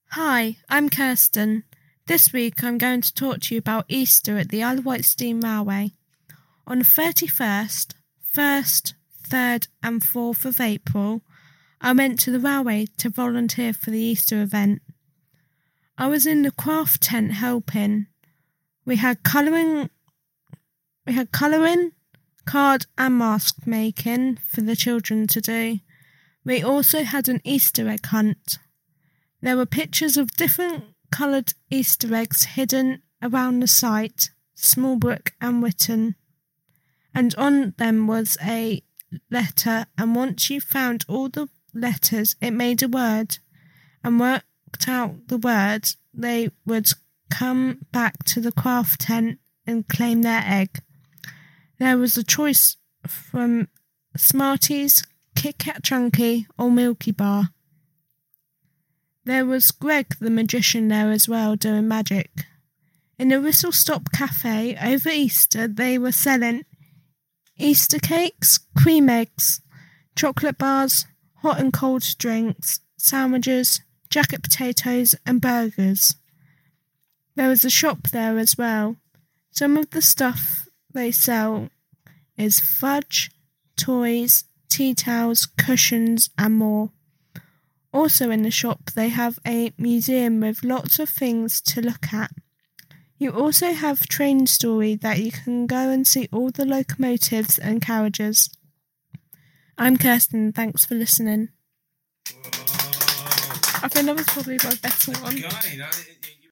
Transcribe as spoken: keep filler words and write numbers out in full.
Hi, I'm Kirsten. This week I'm going to talk to you about Easter at the Isle of Wight Steam Railway. On the thirty-first, first, third and fourth of April, I went to the railway to volunteer for the Easter event. I was in the craft tent helping. We had colouring, we had colouring, card and mask making for the children to do. We also had an Easter egg hunt. There were pictures of different coloured Easter eggs hidden around the site, Smallbrook and Witton, and on them was a letter, and once you found all the letters it made a word, and worked out the word, they would come back to the craft tent and claim their egg. There was a choice from Smarties, Kit Kat Chunky or Milky Bar. There was Greg the magician there as well, doing magic. In the Whistle Stop Cafe over Easter they were selling Easter cakes, cream eggs, chocolate bars, hot and cold drinks, sandwiches, jacket potatoes and burgers. There was a shop there as well. Some of the stuff they sell is fudge, toys, tea towels, cushions and more. Also in the shop they have a museum with lots of things to look at. You also have Train Story that you can go and see all the locomotives and carriages. I'm Kirsten, thanks for listening. Whoa. I think that was probably my better one.